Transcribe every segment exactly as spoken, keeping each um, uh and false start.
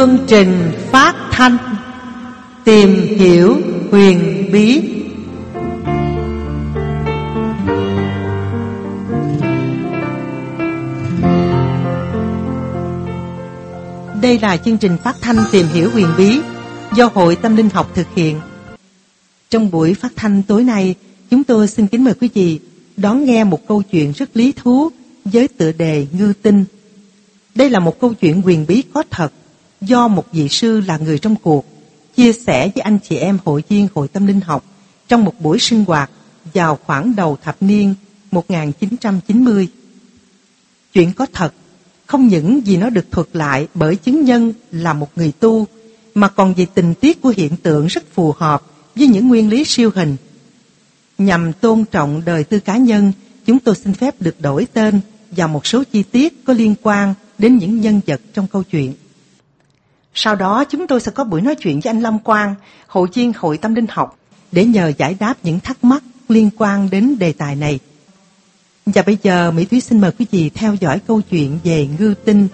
Chương trình phát thanh Tìm hiểu huyền bí. Đây là chương trình phát thanh Tìm hiểu huyền bí do Hội Tâm Linh học thực hiện. Trong buổi phát thanh tối nay, chúng tôi xin kính mời quý vị đón nghe một câu chuyện rất lý thú với tựa đề Ngư Tinh. Đây là một câu chuyện huyền bí có thật do một vị sư là người trong cuộc chia sẻ với anh chị em hội viên Hội Tâm Linh học trong một buổi sinh hoạt vào khoảng đầu thập niên một nghìn chín trăm chín mươi. Chuyện có thật không những vì nó được thuật lại bởi chứng nhân là một người tu, mà còn vì tình tiết của hiện tượng rất phù hợp với những nguyên lý siêu hình. Nhằm tôn trọng đời tư cá nhân, chúng tôi xin phép được đổi tên và một số chi tiết có liên quan đến những nhân vật trong câu chuyện. Sau đó chúng tôi sẽ có buổi nói chuyện với anh Long Quang, hội viên Hội Tâm Linh học, để nhờ giải đáp những thắc mắc liên quan đến đề tài này. Và bây giờ Mỹ Thúy xin mời quý vị theo dõi câu chuyện về ngư tinh.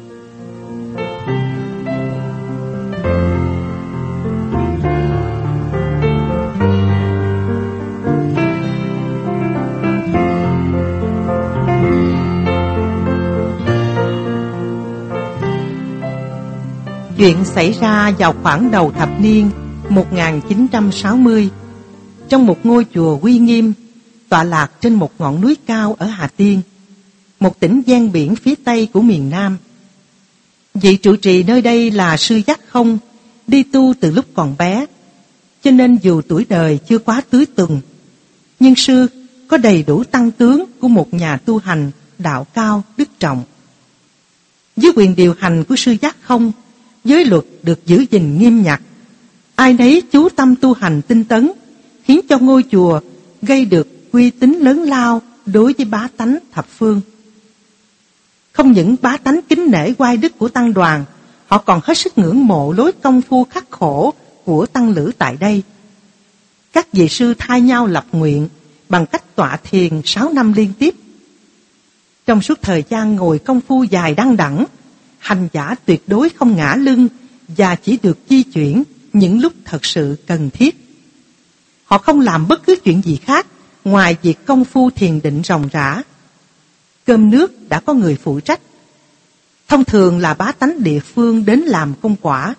Chuyện xảy ra vào khoảng đầu thập niên một nghìn chín trăm sáu mươi, trong một ngôi chùa uy nghiêm tọa lạc trên một ngọn núi cao ở Hà Tiên, một tỉnh ven biển phía tây của miền Nam. Vị trụ trì nơi đây là sư Giác Không, đi tu từ lúc còn bé, cho nên dù tuổi đời chưa quá tứ tuần, nhưng sư có đầy đủ tăng tướng của một nhà tu hành đạo cao đức trọng. Dưới quyền điều hành của sư Giác Không, giới luật được giữ gìn nghiêm ngặt, ai nấy chú tâm tu hành tinh tấn, khiến cho ngôi chùa gây được uy tín lớn lao đối với bá tánh thập phương. Không những bá tánh kính nể oai đức của tăng đoàn, họ còn hết sức ngưỡng mộ lối công phu khắc khổ của tăng lữ tại đây. Các vị sư thay nhau lập nguyện bằng cách tọa thiền sáu năm liên tiếp. Trong suốt thời gian ngồi công phu dài đăng đẳng, hành giả tuyệt đối không ngã lưng và chỉ được di chuyển những lúc thật sự cần thiết. Họ không làm bất cứ chuyện gì khác ngoài việc công phu thiền định ròng rã. Cơm nước đã có người phụ trách, thông thường là bá tánh địa phương đến làm công quả.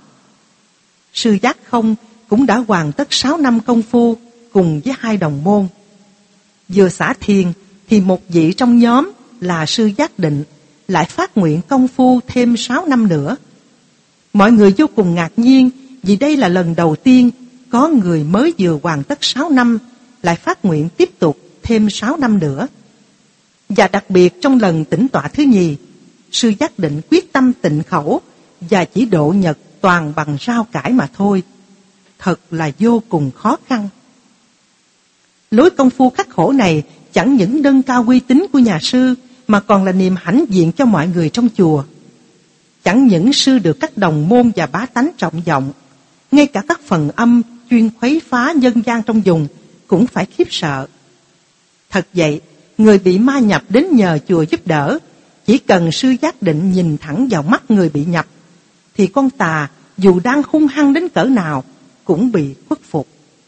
Sư Giác Không cũng đã hoàn tất sáu năm công phu cùng với hai đồng môn. Vừa xả thiền thì một vị trong nhóm là sư Giác Định lại phát nguyện công phu thêm sáu năm nữa. Mọi người vô cùng ngạc nhiên vì đây là lần đầu tiên có người mới vừa hoàn tất sáu năm lại phát nguyện tiếp tục thêm sáu năm nữa. Và đặc biệt trong lần tĩnh tọa thứ nhì, sư Giác Định quyết tâm tịnh khẩu và chỉ độ nhật toàn bằng rau cải mà thôi. Thật là vô cùng khó khăn. Lối công phu khắc khổ này chẳng những nâng cao uy tín của nhà sư, mà còn là niềm hãnh diện cho mọi người trong chùa. Chẳng những sư được các đồng môn và bá tánh trọng vọng, ngay cả các phần âm chuyên khuấy phá nhân gian trong vùng cũng phải khiếp sợ. Thật vậy, người bị ma nhập đến nhờ chùa giúp đỡ, chỉ cần sư Giác Định nhìn thẳng vào mắt người bị nhập, thì con tà dù đang hung hăng đến cỡ nào cũng bị khuất phục.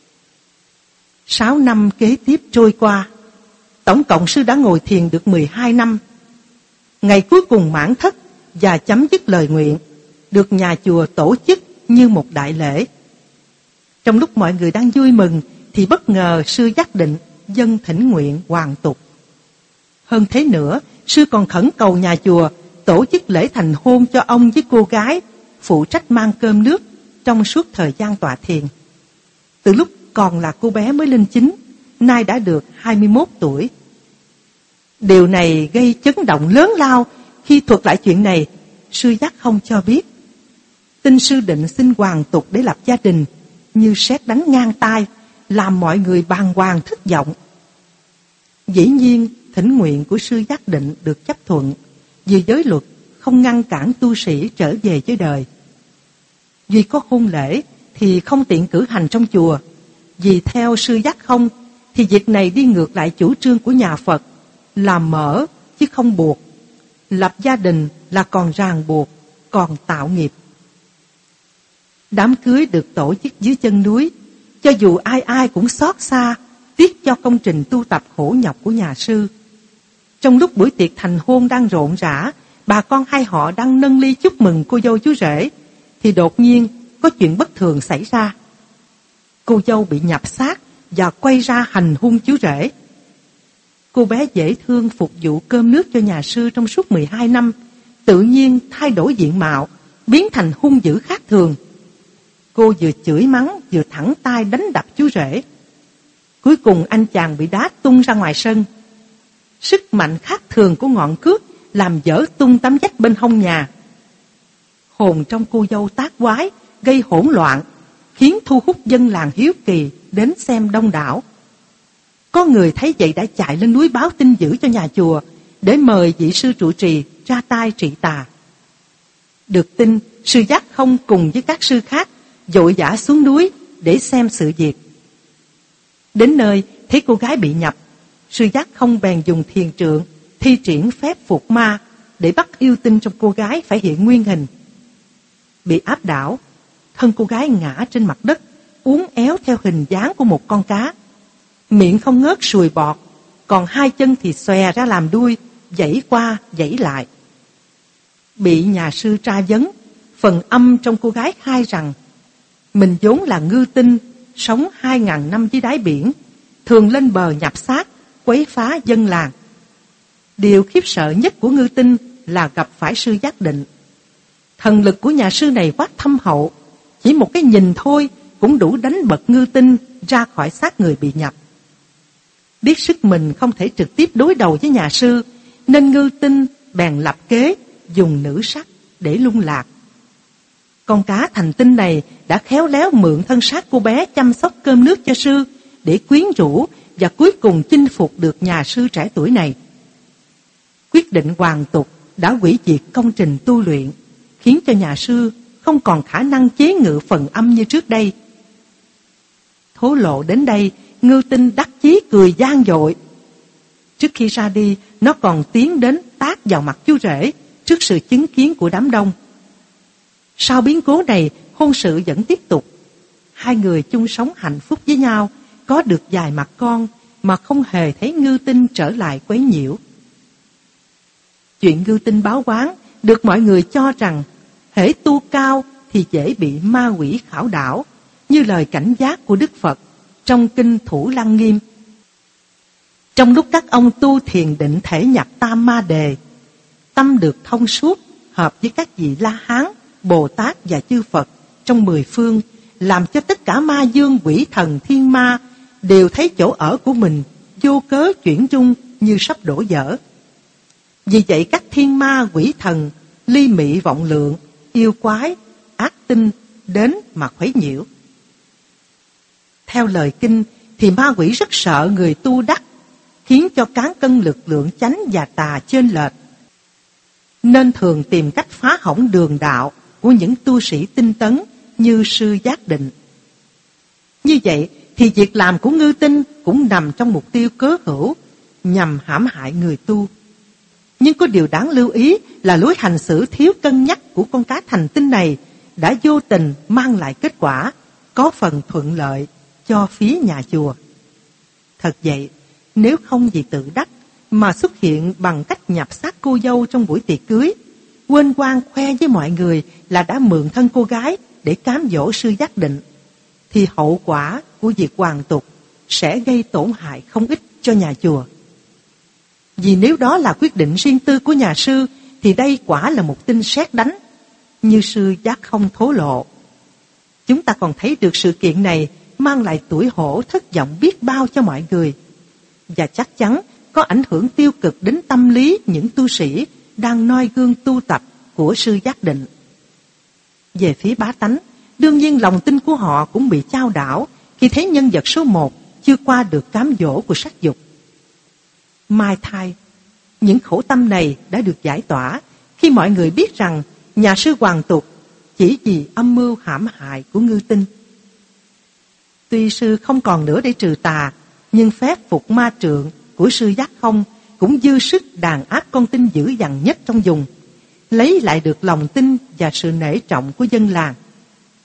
Sáu năm kế tiếp trôi qua, tổng cộng sư đã ngồi thiền được mười hai năm. Ngày cuối cùng mãn thất và chấm dứt lời nguyện, được nhà chùa tổ chức như một đại lễ. Trong lúc mọi người đang vui mừng, thì bất ngờ sư Giác Định dâng thỉnh nguyện hoàn tục. Hơn thế nữa, sư còn khẩn cầu nhà chùa tổ chức lễ thành hôn cho ông với cô gái phụ trách mang cơm nước trong suốt thời gian tọa thiền. Từ lúc còn là cô bé mới lên chín, nay đã được hai mươi mốt tuổi. Điều này gây chấn động lớn lao. Khi thuật lại chuyện này, sư Giác Không cho biết tin sư định xin hoàn tục để lập gia đình như sét đánh ngang tai, làm mọi người bàng hoàng thất vọng. Dĩ nhiên thỉnh nguyện của sư Giác Định được chấp thuận, vì giới luật không ngăn cản tu sĩ trở về với đời. Vì có hôn lễ thì không tiện cử hành trong chùa, vì theo sư Giác Không thì việc này đi ngược lại chủ trương của nhà Phật là mở chứ không buộc. Lập gia đình là còn ràng buộc, còn tạo nghiệp. Đám cưới được tổ chức dưới chân núi, cho dù ai ai cũng xót xa, tiếc cho công trình tu tập khổ nhọc của nhà sư. Trong lúc buổi tiệc thành hôn đang rộn rã, bà con hai họ đang nâng ly chúc mừng cô dâu chú rể, thì đột nhiên có chuyện bất thường xảy ra. Cô dâu bị nhập xác và quay ra hành hung chú rể. Cô bé dễ thương phục vụ cơm nước cho nhà sư trong suốt mười hai năm, tự nhiên thay đổi diện mạo, biến thành hung dữ khác thường. Cô vừa chửi mắng vừa thẳng tay đánh đập chú rể. Cuối cùng anh chàng bị đá tung ra ngoài sân. Sức mạnh khác thường của ngọn cước làm vỡ tung tấm vách bên hông nhà. Hồn trong cô dâu tác quái, gây hỗn loạn, khiến thu hút dân làng hiếu kỳ đến xem đông đảo. Có người thấy vậy đã chạy lên núi báo tin dữ cho nhà chùa để mời vị sư trụ trì ra tay trị tà. Được tin, sư Giác Không cùng với các sư khác vội vã xuống núi để xem sự việc. Đến nơi thấy cô gái bị nhập, sư Giác Không bèn dùng thiền trượng thi triển phép phục ma để bắt yêu tinh trong cô gái phải hiện nguyên hình. Bị áp đảo, thân cô gái ngã trên mặt đất, uốn éo theo hình dáng của một con cá. Miệng không ngớt sùi bọt, còn hai chân thì xòe ra làm đuôi, giãy qua giãy lại. Bị nhà sư tra vấn, phần âm trong cô gái khai rằng mình vốn là ngư tinh, sống hai ngàn năm dưới đáy biển, thường lên bờ nhập xác, quấy phá dân làng. Điều khiếp sợ nhất của ngư tinh là gặp phải sư Giác Định. Thần lực của nhà sư này quá thâm hậu, chỉ một cái nhìn thôi cũng đủ đánh bật ngư tinh ra khỏi xác người bị nhập. Biết sức mình không thể trực tiếp đối đầu với nhà sư, nên ngư tinh bèn lập kế dùng nữ sắc để lung lạc. Con cá thành tinh này đã khéo léo mượn thân xác cô bé chăm sóc cơm nước cho sư để quyến rũ và cuối cùng chinh phục được nhà sư trẻ tuổi này. Quyết định hoàn tục đã hủy diệt công trình tu luyện, khiến cho nhà sư không còn khả năng chế ngự phần âm như trước đây. Thố lộ đến đây, ngư tinh đắc chí cười gian dội. Trước khi ra đi, nó còn tiến đến tát vào mặt chú rể trước sự chứng kiến của đám đông. Sau biến cố này, hôn sự vẫn tiếp tục. Hai người chung sống hạnh phúc với nhau, có được vài mặt con mà không hề thấy ngư tinh trở lại quấy nhiễu. Chuyện ngư tinh báo oán được mọi người cho rằng hễ tu cao thì dễ bị ma quỷ khảo đảo, như lời cảnh giác của Đức Phật trong kinh Thủ Lăng Nghiêm. Trong lúc các ông tu thiền định thể nhập tam ma đề, tâm được thông suốt, hợp với các vị La Hán, Bồ Tát và chư Phật trong mười phương, làm cho tất cả ma dương, quỷ thần, thiên ma đều thấy chỗ ở của mình vô cớ chuyển dung như sắp đổ vỡ. Vì vậy các thiên ma, quỷ thần, ly mị vọng lượng, yêu quái, ác tinh đến mà khuấy nhiễu. Theo lời kinh thì ma quỷ rất sợ người tu đắc, khiến cho cán cân lực lượng chánh và tà chênh lệch, nên thường tìm cách phá hỏng đường đạo của những tu sĩ tinh tấn như sư Giác Định. Như vậy thì việc làm của ngư tinh cũng nằm trong mục tiêu cớ hữu nhằm hãm hại người tu. Nhưng có điều đáng lưu ý là lối hành xử thiếu cân nhắc của con cá thành tinh này đã vô tình mang lại kết quả có phần thuận lợi cho phía nhà chùa. Thật vậy, nếu không vì tự đắc mà xuất hiện bằng cách nhập xác cô dâu trong buổi tiệc cưới, quên quang khoe với mọi người là đã mượn thân cô gái để cám dỗ sư Giác Định, thì hậu quả của việc hoàn tục sẽ gây tổn hại không ít cho nhà chùa. Vì nếu đó là quyết định riêng tư của nhà sư thì đây quả là một tin sét đánh, như sư Giác Không thố lộ. Chúng ta còn thấy được sự kiện này mang lại tủi hổ thất vọng biết bao cho mọi người, và chắc chắn có ảnh hưởng tiêu cực đến tâm lý những tu sĩ đang noi gương tu tập của sư Giác Định. Về phía bá tánh, đương nhiên lòng tin của họ cũng bị chao đảo khi thấy nhân vật số một chưa qua được cám dỗ của sắc dục. Mai thai, những khổ tâm này đã được giải tỏa khi mọi người biết rằng nhà sư hoàn tục chỉ vì âm mưu hãm hại của ngư tinh. Tuy sư không còn nữa để trừ tà, nhưng phép phục ma trượng của sư Giác Không cũng dư sức đàn áp con tinh dữ dằn nhất trong vùng, lấy lại được lòng tin và sự nể trọng của dân làng.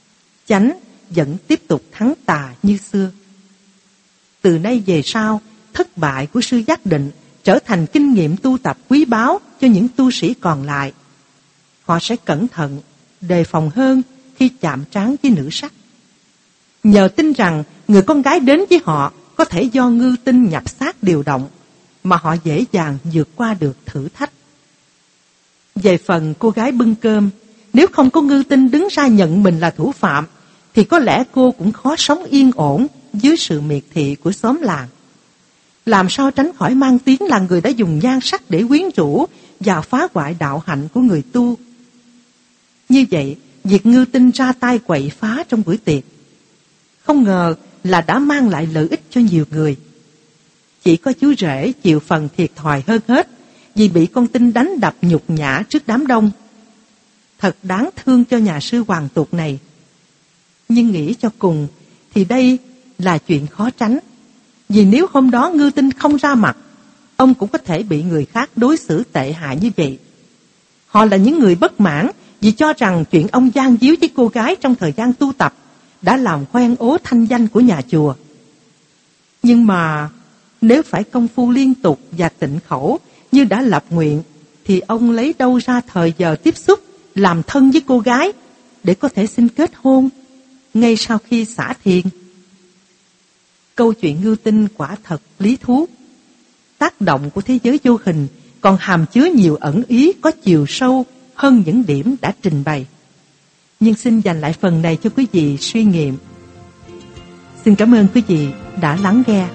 chánh vẫn tiếp tục thắng tà như xưa. Từ nay về sau, thất bại của sư giác định trở thành kinh nghiệm tu tập quý báu cho những tu sĩ còn lại. Họ sẽ cẩn thận, đề phòng hơn khi chạm trán với nữ sắc. Nhờ tin rằng người con gái đến với họ có thể do ngư tinh nhập xác điều động, mà họ dễ dàng vượt qua được thử thách. Về phần cô gái bưng cơm, nếu không có ngư tinh đứng ra nhận mình là thủ phạm, thì có lẽ cô cũng khó sống yên ổn dưới sự miệt thị của xóm làng. Làm sao tránh khỏi mang tiếng là người đã dùng nhan sắc để quyến rũ và phá hoại đạo hạnh của người tu. Như vậy, việc ngư tinh ra tay quậy phá trong buổi tiệc, không ngờ là đã mang lại lợi ích cho nhiều người. Chỉ có chú rể chịu phần thiệt thòi hơn hết, vì bị con tinh đánh đập nhục nhã trước đám đông. Thật đáng thương cho nhà sư hoàng tục này. Nhưng nghĩ cho cùng thì đây là chuyện khó tránh. Vì nếu hôm đó ngư tinh không ra mặt, ông cũng có thể bị người khác đối xử tệ hại như vậy. Họ là những người bất mãn vì cho rằng chuyện ông gian díu với cô gái trong thời gian tu tập đã làm hoen ố thanh danh của nhà chùa. Nhưng mà nếu phải công phu liên tục và tịnh khẩu như đã lập nguyện, thì ông lấy đâu ra thời giờ tiếp xúc, làm thân với cô gái để có thể xin kết hôn ngay sau khi xả thiền? Câu chuyện ngư tinh quả thật lý thú. Tác động của thế giới vô hình còn hàm chứa nhiều ẩn ý có chiều sâu hơn những điểm đã trình bày. Nhưng xin dành lại phần này cho quý vị suy nghiệm. Xin cảm ơn quý vị đã lắng nghe.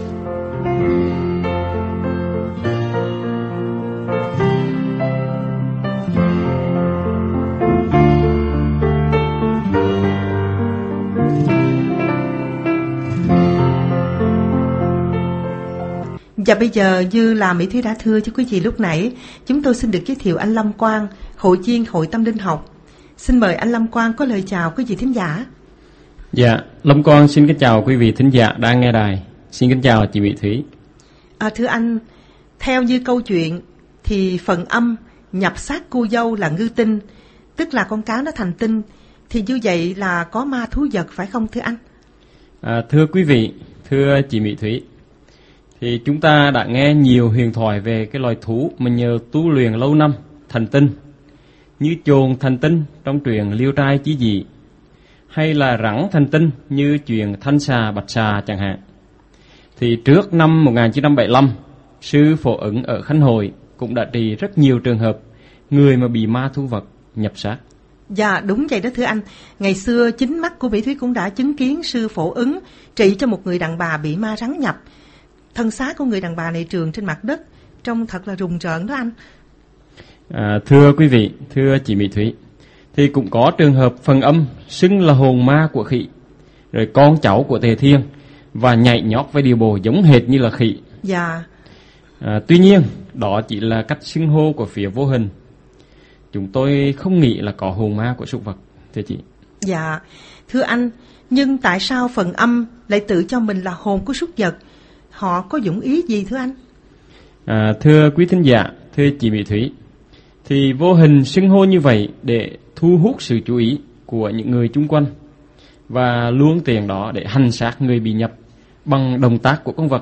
Và bây giờ như là Mỹ Thúy đã thưa cho quý vị lúc nãy, chúng tôi xin được giới thiệu anh Lâm Quang, hội viên Hội Tâm Linh Học. Xin mời anh Lâm Quang có lời chào quý vị thính giả. Dạ, Lâm Quang xin kính chào quý vị thính giả đang nghe đài. Xin kính chào chị Mỹ Thúy. À, thưa anh, theo như câu chuyện thì phần âm nhập xác cô dâu là ngư tinh, tức là con cáo nó thành tinh, thì như vậy là có ma thú vật phải không thưa anh? À, thưa quý vị, thưa chị Mỹ Thúy, thì chúng ta đã nghe nhiều huyền thoại về cái loài thú mà nhờ tu luyện lâu năm thành tinh, như chồn thành tinh trong truyện Liêu Trai Chí Dị, hay là rắn thành tinh như chuyện Thanh Xà Bạch Xà chẳng hạn. Thì trước năm một nghìn chín trăm bảy mươi lăm, sư Phổ Ứng ở Khánh Hội cũng đã trị rất nhiều trường hợp người mà bị ma thú vật nhập xác. Dạ đúng vậy đó thưa anh. Ngày xưa chính mắt của Mỹ Thúy cũng đã chứng kiến sư Phổ Ứng trị cho một người đàn bà bị ma rắn nhập. Thân xác của người đàn bà này trườn trên mặt đất, trông thật là rùng rợn đó anh. À, thưa quý vị, thưa chị Mỹ Thúy, thì cũng có trường hợp phần âm xưng là hồn ma của khỉ, rồi con cháu của Tề Thiên, và nhảy nhót với điều bộ giống hệt như là khỉ. Dạ. À, tuy nhiên, đó chỉ là cách xưng hô của phía vô hình. Chúng tôi không nghĩ là có hồn ma của súc vật, thưa chị. Dạ, thưa anh, nhưng tại sao phần âm lại tự cho mình là hồn của súc vật? Họ có dụng ý gì thưa anh? À, thưa quý thính giả, thưa chị Mỹ Thúy, thì vô hình xưng hô như vậy để thu hút sự chú ý của những người chung quanh, và luôn tiền đó để hành xác người bị nhập bằng động tác của con vật.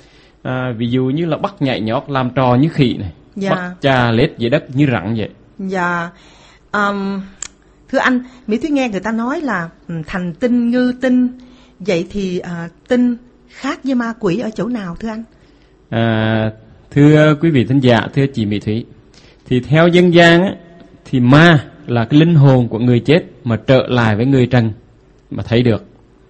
À, ví dụ như là bắt nhảy nhót làm trò như khỉ này, dạ. bắt chà lết dưới đất như rắn vậy. Dạ. Um, thưa anh, Mỹ Thúy nghe người ta nói là thành tinh ngư tinh, vậy thì uh, tinh khác với ma quỷ ở chỗ nào thưa anh? À, thưa quý vị thính giả, thưa chị Mỹ Thúy, thì theo dân gian á, thì ma là cái linh hồn của người chết mà trở lại với người trần mà thấy được.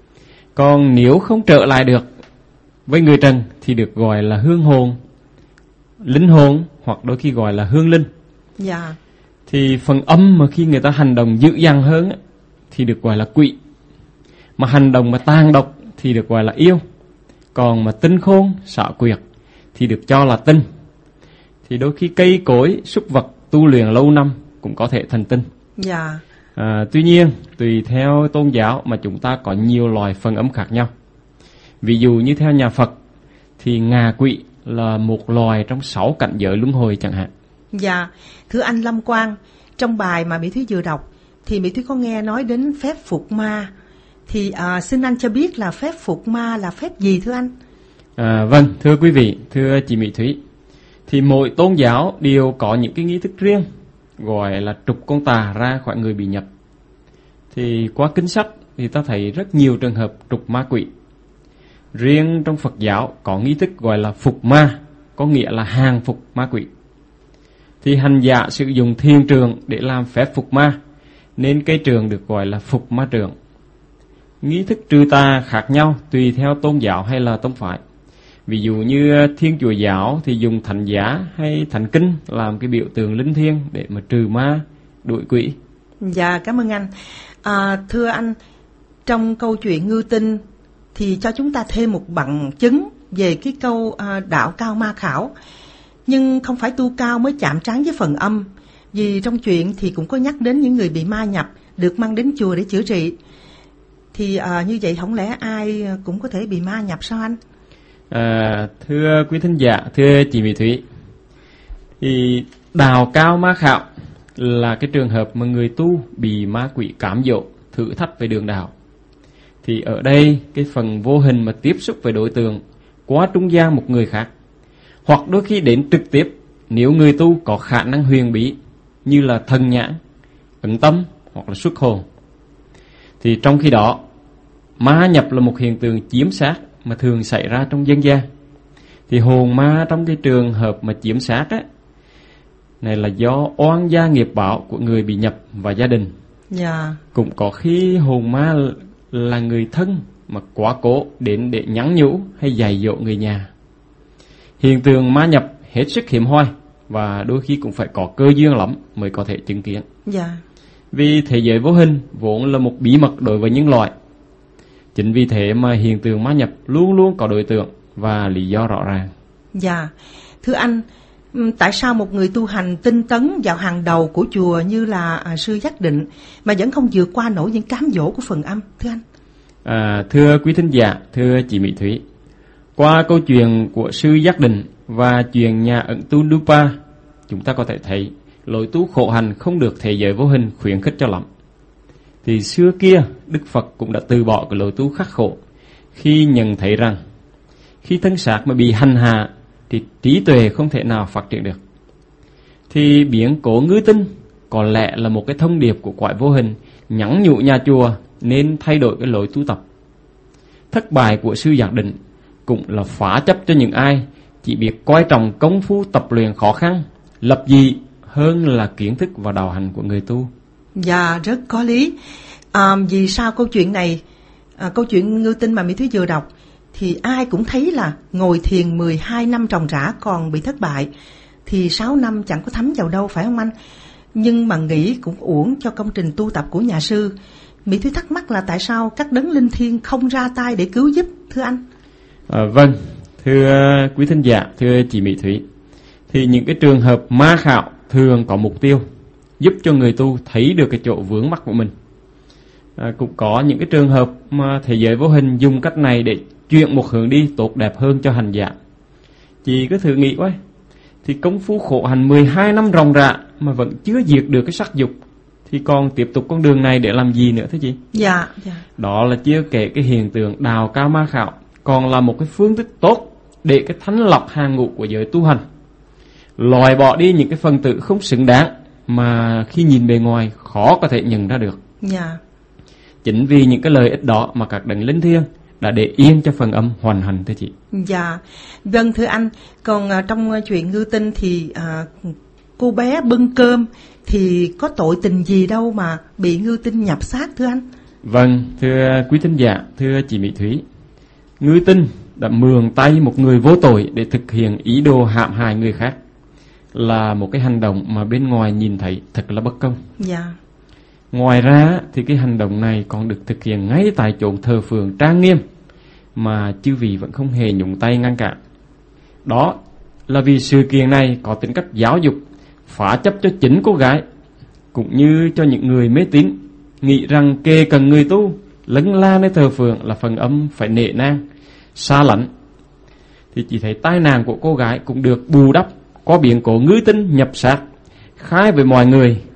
Còn nếu không trở lại được với người trần thì được gọi là hương hồn, linh hồn, hoặc đôi khi gọi là hương linh. Dạ. Thì phần âm mà khi người ta hành động dữ dằn hơn á, thì được gọi là quỷ. Mà hành động mà tàn độc thì được gọi là yêu. Còn mà tinh khôn, xảo quyệt thì được cho là tinh. Thì đôi khi cây cối, súc vật tu luyện lâu năm cũng có thể thành tinh. Dạ. À, tuy nhiên, tùy theo tôn giáo mà chúng ta có nhiều loài phần âm khác nhau. Ví dụ như theo nhà Phật thì ngạ quỷ là một loài trong sáu cảnh giới luân hồi chẳng hạn. Dạ, thưa anh Lâm Quang, trong bài mà Mỹ Thúy vừa đọc thì Mỹ Thúy có nghe nói đến phép phục ma. Thì à, xin anh cho biết là phép phục ma là phép gì thưa anh? À, vâng, thưa quý vị, thưa chị Mỹ Thúy, thì mỗi tôn giáo đều có những cái nghi thức riêng, gọi là trục con tà ra khỏi người bị nhập. Thì qua kinh sách thì ta thấy rất nhiều trường hợp trục ma quỷ. Riêng trong Phật giáo có nghi thức gọi là phục ma, có nghĩa là hàng phục ma quỷ. Thì hành giả sử dụng thiền trường để làm phép phục ma, nên cây trường được gọi là phục ma trường. Nghi thức trừ tà khác nhau tùy theo tôn giáo hay là tông phái. Ví dụ như Thiên Chúa giáo thì dùng thánh giá hay thánh kinh làm cái biểu tượng linh thiêng để mà trừ ma, đuổi quỷ. Dạ, cảm ơn anh. À, thưa anh, trong câu chuyện Ngưu Tinh thì cho chúng ta thêm một bằng chứng về cái câu à, đạo cao ma khảo. Nhưng không phải tu cao mới chạm trán với phần âm, vì trong chuyện thì cũng có nhắc đến những người bị ma nhập được mang đến chùa để chữa trị. Thì à, như vậy không lẽ ai cũng có thể bị ma nhập sao anh? À, thưa quý thính giả, thưa chị Mỹ Thúy, thì đạo cao ma khảo là cái trường hợp mà người tu bị ma quỷ cám dỗ, thử thách về đường đạo. Thì ở đây cái phần vô hình mà tiếp xúc với đối tượng qua trung gian một người khác, hoặc đôi khi đến trực tiếp nếu người tu có khả năng huyền bí như là thần nhãn, ẩn tâm hoặc là xuất hồn. Thì trong khi đó, ma nhập là một hiện tượng chiếm xác mà thường xảy ra trong dân gian. Thì hồn ma trong cái trường hợp mà chiếm xác á, này là do oan gia nghiệp báo của người bị nhập và gia đình. Yeah. Cũng có khi hồn ma là người thân mà quá cố đến để nhắn nhủ hay dạy dỗ người nhà. Hiện tượng ma nhập hết sức hiếm hoi và đôi khi cũng phải có cơ duyên lắm mới có thể chứng kiến. Yeah. Vì thế giới vô hình vốn là một bí mật đối với nhân loại. Chính vì thế mà hiện tượng ma nhập luôn luôn có đối tượng và lý do rõ ràng. Dạ, thưa anh, tại sao một người tu hành tinh tấn vào hàng đầu của chùa như là à, sư Giác Định mà vẫn không vượt qua nổi những cám dỗ của phần âm, thưa anh? À, thưa quý thính giả, thưa chị Mỹ Thúy, qua câu chuyện của sư Giác Định và chuyện nhà ẩn tu Dupa, chúng ta có thể thấy lối tu khổ hành không được thế giới vô hình khuyến khích cho lắm. Thì xưa kia Đức Phật cũng đã từ bỏ cái lối tu khắc khổ khi nhận thấy rằng khi thân xác mà bị hành hạ thì trí tuệ không thể nào phát triển được. Thì biến cố Ngưu Tinh có lẽ là một cái thông điệp của cõi vô hình nhắn nhủ nhà chùa nên thay đổi cái lối tu tập. Thất bại của sư Giác Định cũng là phá chấp cho những ai chỉ biết coi trọng công phu tập luyện khó khăn, lập dị hơn là kiến thức và đạo hành của người tu. Dạ, rất có lý. À, vì sao câu chuyện này, à, câu chuyện Ngưu Tinh mà Mỹ Thúy vừa đọc, thì ai cũng thấy là ngồi thiền mười hai năm trồng rã còn bị thất bại, thì sáu năm chẳng có thấm vào đâu, phải không anh? Nhưng mà nghĩ cũng uổng cho công trình tu tập của nhà sư. Mỹ Thúy thắc mắc là tại sao các đấng linh thiêng không ra tay để cứu giúp, thưa anh? À, vâng, thưa quý thính giả, thưa chị Mỹ Thúy, thì những cái trường hợp ma khảo thường có mục tiêu giúp cho người tu thấy được cái chỗ vướng mắc của mình. À, cũng có những cái trường hợp mà thế giới vô hình dùng cách này để chuyển một hướng đi tốt đẹp hơn cho hành giả. Chị cứ thử nghĩ coi, thì công phu khổ hành mười hai năm ròng rã mà vẫn chưa diệt được cái sắc dục, thì còn tiếp tục con đường này để làm gì nữa thưa chị? Dạ, dạ. Đó là chưa kể cái hiện tượng đào cao ma khảo còn là một cái phương thức tốt để cái thánh lọc hàng ngũ của giới tu hành, loại bỏ đi những cái phần tử không xứng đáng mà khi nhìn bề ngoài khó có thể nhận ra được. Dạ. Chính vì những cái lợi ích đó mà các đấng linh thiêng đã để yên cho phần âm hoành hành thưa chị. Dạ, vâng thưa anh. Còn à, trong chuyện Ngưu Tinh thì à, cô bé bưng cơm thì có tội tình gì đâu mà bị Ngưu Tinh nhập xác, thưa anh? Vâng, thưa quý thính giả, thưa chị Mỹ Thúy, Ngưu Tinh đã mượn tay một người vô tội để thực hiện ý đồ hãm hại người khác, là một cái hành động mà bên ngoài nhìn thấy thật là bất công. Dạ. Ngoài ra thì cái hành động này còn được thực hiện ngay tại chốn thờ phượng trang nghiêm mà chư vị vẫn không hề nhúng tay ngăn cản. Đó là vì sự kiện này có tính cách giáo dục, phá chấp cho chính cô gái cũng như cho những người mê tín nghĩ rằng kề cận người tu lấn la nơi thờ phượng là phần âm phải nể nang, xa lánh. Thì chỉ thấy tai nạn của cô gái cũng được bù đắp qua biến cố Ngưu Tinh nhập xác, khai với mọi người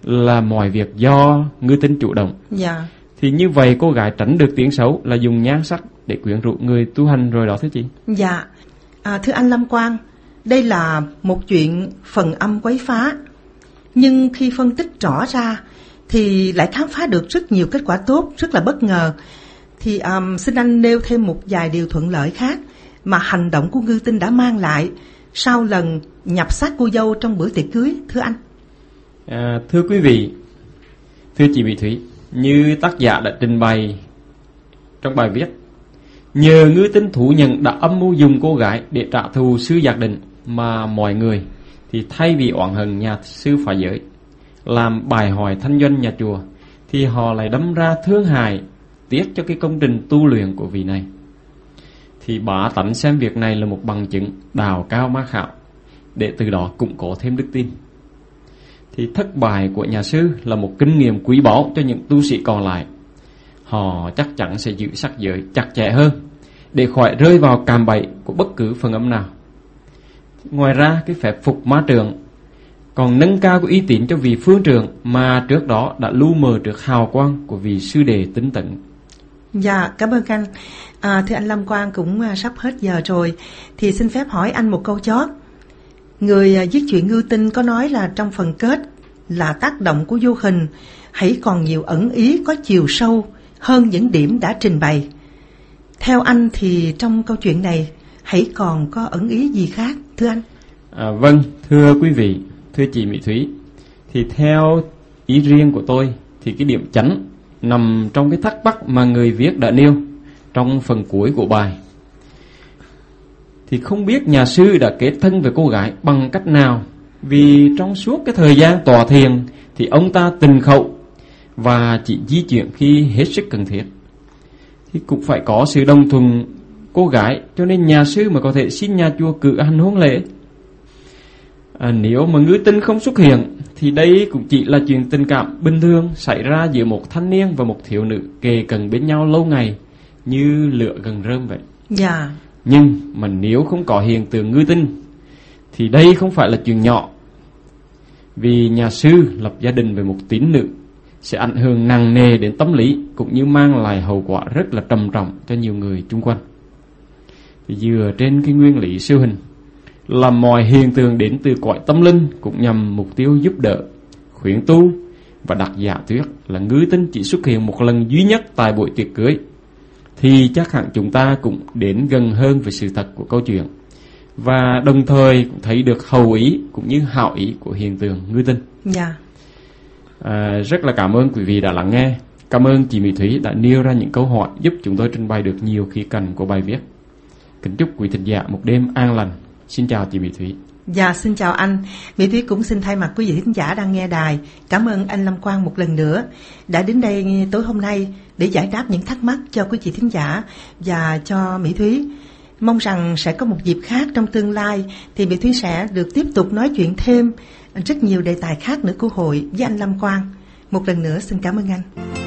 là mọi việc do ngư tinh chủ động. Dạ. Thì như vậy cô gái tránh được tiếng xấu là dùng nhan sắc để quyến rũ người tu hành rồi đó thưa chị. Dạ. À, thưa anh Lâm Quang, đây là một chuyện phần âm quấy phá, nhưng khi phân tích rõ ra thì lại khám phá được rất nhiều kết quả tốt, rất là bất ngờ. Thì um, xin anh nêu thêm một vài điều thuận lợi khác mà hành động của ngư tinh đã mang lại sau lần nhập xác cô dâu trong bữa tiệc cưới, thưa anh. À, thưa quý vị, thưa chị Mỹ Thúy, như tác giả đã trình bày trong bài viết, nhờ ngư tinh thú nhận đã âm mưu dùng cô gái để trả thù sư Giác Định, mà mọi người thì thay vì oán hận nhà sư phá giới, làm bài hỏi thanh doanh nhà chùa, thì họ lại đâm ra thương hại tiếc cho cái công trình tu luyện của vị này. Thì bá tánh xem việc này là một bằng chứng đào cao má khảo, để từ đó củng cố thêm đức tin. Thì thất bại của nhà sư là một kinh nghiệm quý báu cho những tu sĩ còn lại. Họ chắc chắn sẽ giữ sắc giới chặt chẽ hơn, để khỏi rơi vào cạm bẫy của bất cứ phần âm nào. Ngoài ra, cái phép phục ma trượng còn nâng cao cái uy tín cho vị phương trượng mà trước đó đã lu mờ trước hào quang của vị sư đệ tinh tấn. Dạ, cảm ơn anh. À, thưa anh Lâm Quang, cũng sắp hết giờ rồi, thì xin phép hỏi anh một câu chót. Người viết chuyện ngư tinh có nói là trong phần kết là tác động của vô hình hãy còn nhiều ẩn ý có chiều sâu hơn những điểm đã trình bày. Theo anh thì trong câu chuyện này hãy còn có ẩn ý gì khác, thưa anh? À, vâng, thưa quý vị, thưa chị Mỹ Thúy, thì theo ý riêng của tôi thì cái điểm chánh nằm trong cái thắc mắc mà người viết đã nêu trong phần cuối của bài. Thì không biết nhà sư đã kết thân với cô gái bằng cách nào, vì trong suốt cái thời gian tọa thiền thì ông ta tình khẩu và chỉ di chuyển khi hết sức cần thiết. Thì cũng phải có sự đồng thuận cô gái, cho nên nhà sư mà có thể xin nhà chùa cử hành hôn lễ. À, nếu mà ngư tinh không xuất hiện thì đây cũng chỉ là chuyện tình cảm bình thường xảy ra giữa một thanh niên và một thiếu nữ kề cận bên nhau lâu ngày như lửa gần rơm vậy. Dạ. Nhưng mà nếu không có hiện tượng ngư tinh thì đây không phải là chuyện nhỏ, vì nhà sư lập gia đình với một tín nữ sẽ ảnh hưởng nặng nề đến tâm lý, cũng như mang lại hậu quả rất là trầm trọng cho nhiều người chung quanh. Thì dựa trên cái nguyên lý siêu hình là mọi hiện tượng đến từ cõi tâm linh cũng nhằm mục tiêu giúp đỡ, khuyến tu, và đặt giả thuyết là ngư tinh chỉ xuất hiện một lần duy nhất tại buổi tiệc cưới, thì chắc hẳn chúng ta cũng đến gần hơn với sự thật của câu chuyện, và đồng thời cũng thấy được hậu ý cũng như hảo ý của hiện tượng ngư tinh. Dạ. À, rất là cảm ơn quý vị đã lắng nghe. Cảm ơn chị Mỹ Thúy đã nêu ra những câu hỏi giúp chúng tôi trình bày được nhiều khía cạnh của bài viết. Kính chúc quý thính giả một đêm an lành. Xin chào chị Mỹ Thúy. Dạ, xin chào anh. Mỹ Thúy cũng xin thay mặt quý vị thính giả đang nghe đài cảm ơn anh Lâm Quang một lần nữa đã đến đây tối hôm nay để giải đáp những thắc mắc cho quý vị thính giả và cho Mỹ Thúy. Mong rằng sẽ có một dịp khác trong tương lai thì Mỹ Thúy sẽ được tiếp tục nói chuyện thêm rất nhiều đề tài khác nữa của hội với anh Lâm Quang. Một lần nữa xin cảm ơn anh.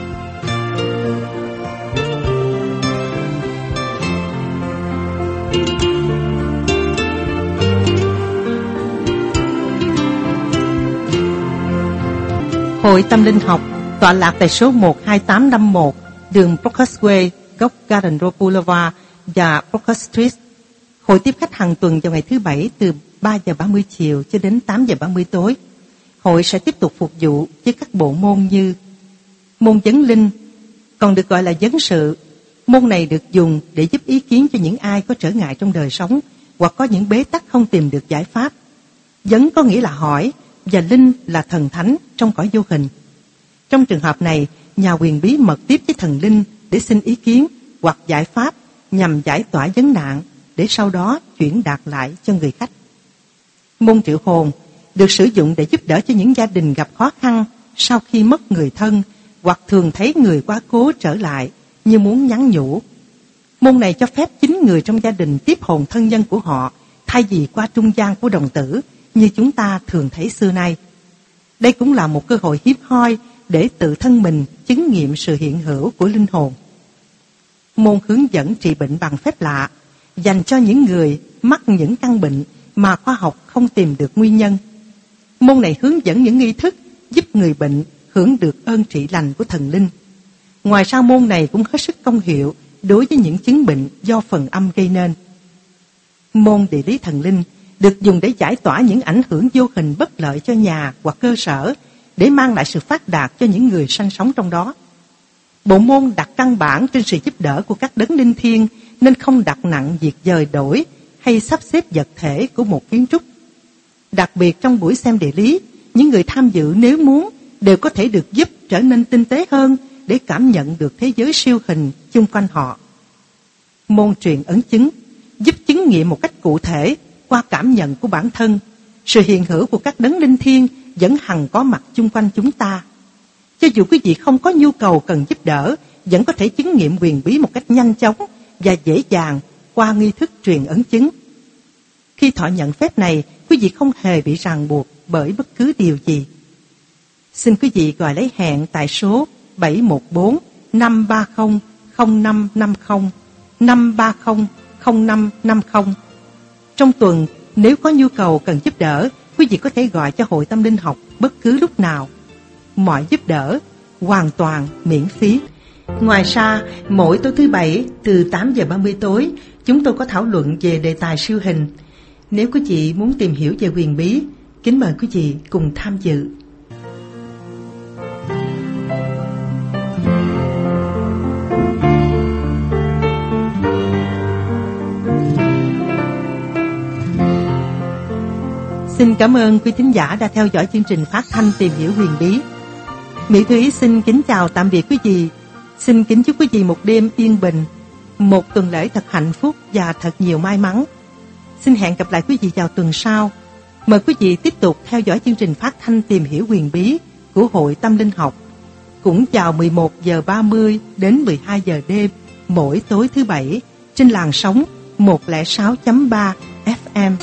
Hội Tâm Linh Học tọa lạc tại số một hai tám năm mốt đường Brockhurst Way, góc Garden Road Boulevard và Brockhurst Street. Hội tiếp khách hàng tuần vào ngày thứ Bảy từ ba giờ ba mươi chiều cho đến tám giờ ba mươi tối. Hội sẽ tiếp tục phục vụ với các bộ môn như môn vấn linh, còn được gọi là vấn sự. Môn này được dùng để giúp ý kiến cho những ai có trở ngại trong đời sống hoặc có những bế tắc không tìm được giải pháp. Vấn có nghĩa là hỏi, và linh là thần thánh trong cõi vô hình. Trong trường hợp này, nhà huyền bí mật tiếp với thần linh để xin ý kiến hoặc giải pháp nhằm giải tỏa vấn nạn, để sau đó chuyển đạt lại cho người khách. Môn triệu hồn được sử dụng để giúp đỡ cho những gia đình gặp khó khăn sau khi mất người thân hoặc thường thấy người quá cố trở lại như muốn nhắn nhủ. Môn này cho phép chính người trong gia đình tiếp hồn thân nhân của họ thay vì qua trung gian của đồng tử như chúng ta thường thấy xưa nay. Đây cũng là một cơ hội hiếm hoi để tự thân mình chứng nghiệm sự hiện hữu của linh hồn. Môn hướng dẫn trị bệnh bằng phép lạ dành cho những người mắc những căn bệnh mà khoa học không tìm được nguyên nhân. Môn này hướng dẫn những nghi thức giúp người bệnh hưởng được ơn trị lành của thần linh. Ngoài ra môn này cũng hết sức công hiệu đối với những chứng bệnh do phần âm gây nên. Môn địa lý thần linh được dùng để giải tỏa những ảnh hưởng vô hình bất lợi cho nhà hoặc cơ sở, để mang lại sự phát đạt cho những người sinh sống trong đó. Bộ môn đặt căn bản trên sự giúp đỡ của các đấng linh thiêng, nên không đặt nặng việc dời đổi hay sắp xếp vật thể của một kiến trúc. Đặc biệt trong buổi xem địa lý, những người tham dự nếu muốn đều có thể được giúp trở nên tinh tế hơn để cảm nhận được thế giới siêu hình chung quanh họ. Môn truyền ấn chứng giúp chứng nghiệm một cách cụ thể qua cảm nhận của bản thân, sự hiện hữu của các đấng linh thiêng vẫn hằng có mặt chung quanh chúng ta. Cho dù quý vị không có nhu cầu cần giúp đỡ, vẫn có thể chứng nghiệm huyền bí một cách nhanh chóng và dễ dàng qua nghi thức truyền ấn chứng. Khi thọ nhận phép này, quý vị không hề bị ràng buộc bởi bất cứ điều gì. Xin quý vị gọi lấy hẹn tại số bảy một bốn năm ba không không năm năm không, năm ba không không năm năm không. Trong tuần, nếu có nhu cầu cần giúp đỡ, quý vị có thể gọi cho Hội Tâm Linh Học bất cứ lúc nào. Mọi giúp đỡ hoàn toàn miễn phí. Ngoài ra, mỗi tối thứ Bảy từ tám giờ ba mươi tối, chúng tôi có thảo luận về đề tài siêu hình. Nếu quý vị muốn tìm hiểu về huyền bí, kính mời quý vị cùng tham dự. Xin cảm ơn quý thính giả đã theo dõi chương trình phát thanh Tìm Hiểu Huyền Bí. Mỹ Thúy xin kính chào tạm biệt quý vị. Xin kính chúc quý vị một đêm yên bình, một tuần lễ thật hạnh phúc và thật nhiều may mắn. Xin hẹn gặp lại quý vị vào tuần sau. Mời quý vị tiếp tục theo dõi chương trình phát thanh Tìm Hiểu Huyền Bí của Hội Tâm Linh Học, cũng vào mười một giờ ba mươi đến mười hai giờ đêm mỗi tối thứ Bảy trên làn sóng một không sáu chấm ba ép em.